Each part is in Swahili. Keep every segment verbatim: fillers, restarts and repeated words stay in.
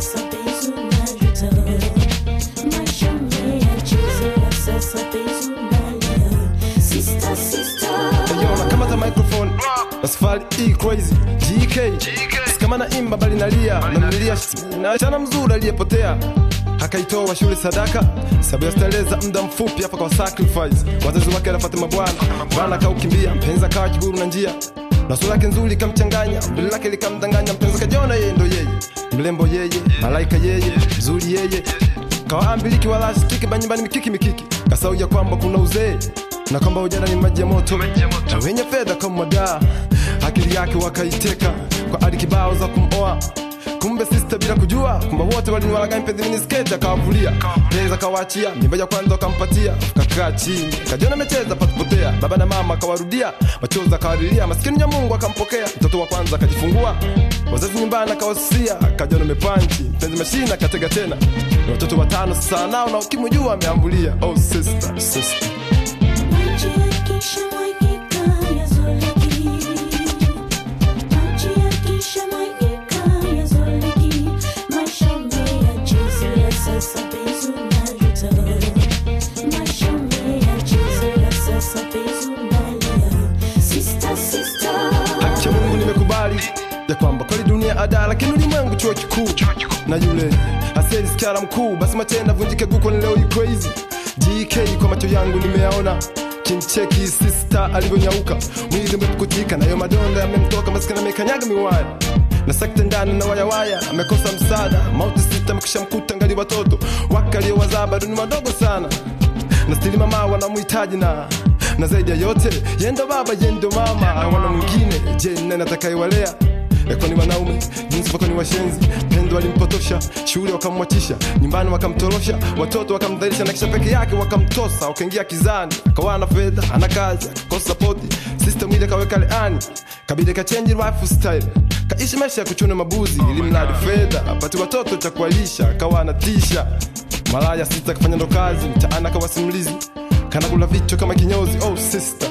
sasa penzi unajuta. Maisha umeyachezea, sasa penzi unalia. Sister, sister. Yo, nakamata microphone, na safari E crazy G K, kama na imba bali nalia, namlilia na chana mzuri aliyepotea. Akaitoa shule sadaka, sababu ya steleza muda mfupi hapa kwa sacrifice. Wazazi wake anafuata mabwana, bwana kaukimbia, mpenzi akawa kiburu na njia. Na sura yake nzuri kamchanganya, mbele lake likamdanganya, mpenzi kajiona yeye ndo yeye. Mlembo yeye, malaika yeye, mzuri yeye. Kawa ambiliki wala sikiki banyumbani mikiki mikiki. Kasau ya kwamba kuna uzee, na kwamba ujana ni maji ya moto, na wenye fedha kama madaa. Akili yake wakaiteka kwa hadi kibao za kumoa. Kumbe sister bila kujua, kumbe wote waliniwalaga mpenzi mini skate akawavulia. Pesa kawaachia, mimba ya kwanza akampatia. Kakaa chini, kajiona amecheza patupotea. Baba na mama akawarudia, machozi akawalilia. Maskini ya Mungu akampokea, mtoto wa kwanza akajifungua. Wazazi nyumbani akawasia, kajiona amepanchi. Mpenzi mashina katega tena. Na watoto watano sasa nao na ukimjua ameambulia. Oh sister, sister. Ya kwamba kweli dunia ada, lakini ulimwengu chuo kikuu. Na yule aseli skara mkuu, basi matenda vunjike guko ni leo ni crazy. G K kwa macho yangu nimeaona, kimcheki sister alivyonyauka. Mwili umepukutika na yo madonda yamemtoka, maskana amekanyaga miwaya. Na sekta ndani na waya waya, amekosa msaada. Mauti sister mkisha mkuta ngali watoto wakalio wazaba duni madogo sana. Na stili mama wanamuhitaji na na zaidi ya yote yendo baba yendo mama. Wana mwingine je nani atakayewalea? Eko ni wanaume, jinsi wako ni washenzi. Pendo walimpotosha, shule wakamwachisha, nyumbani wakamtorosha, watoto wakamdhalisha, na kisha peke yake wakamtosa. Wakaingia kizani, akawa na fedha, ana kazi, akakosa support. System ile kaweka leani, kabidi ka change lifestyle. Kaishi maisha ya kuchuna mabuzi, ili mradi fedha, apate watoto cha kuwalisha, akawa anatisha. Malaya sister kafanya ndo kazi, mtaana kawa simulizi, kana kula vichwa kama kinyozi. Oh sister.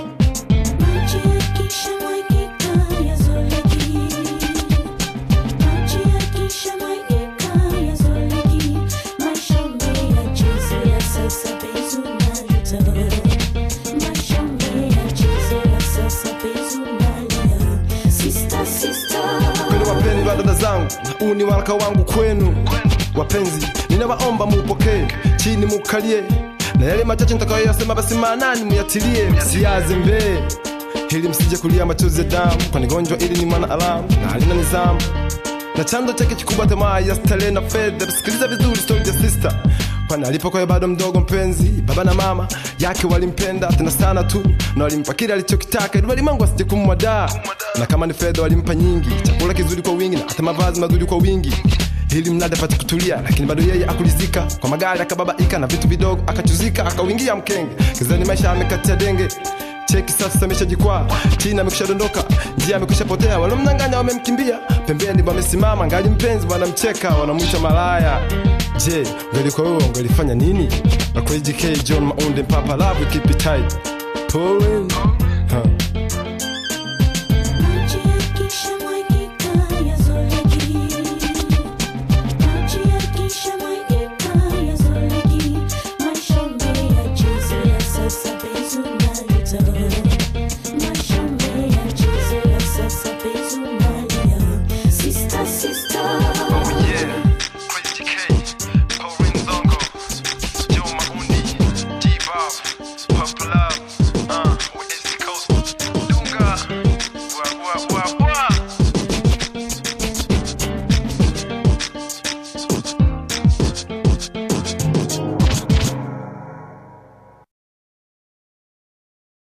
Dada zangu, huu ni waraka wangu kwenu wapenzi, ninawaomba muupokee, chini mukalie, na yale machache nitakayoyasema basi maanani muyatilie. Msiaze mbee, ili msije kulia machozi ya damu, kwani gonjwa ili ni mwana alamu na halina nizamu. Na chanzo chake kikubwa tamaa ya starehe na fedha. Sikiliza vizuri story ya sister, kwani alipokuwa bado mdogo mpenzi, baba na mama yake walimpenda tena sana tu, na walimpa kile alichokitaka ili walimwengu asije kumwadaa. Na kama ni fedha walimpa nyingi, chakula kizuri kwa wingi, na hata mavazi mazuri kwa wingi, ili mnada pate kutulia. Lakini bado yeye akulizika, kwa magari akababaika, na vitu vidogo akachuzika, akawingia mkenge. Kizani maisha amekatia denge, cheki sasa ameshajikwaa, chini amekushadondoka, njia amekwishapotea. Walomdanganya wamemkimbia, pembeni wamesimama ngali mpenzi wanamcheka, wanamuita malaya. Je, ungelikuwa wewe ungelifanya nini? Na kwa G K John Maunde Papa Love keep it tight. Pouring